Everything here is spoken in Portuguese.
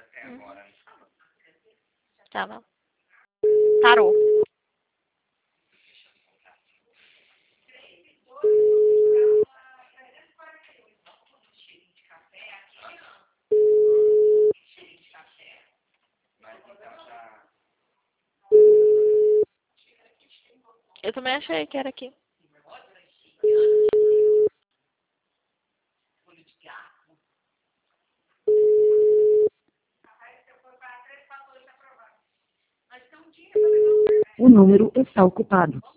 Tá bom. Parou. Eu também achei que era aqui. O número está ocupado.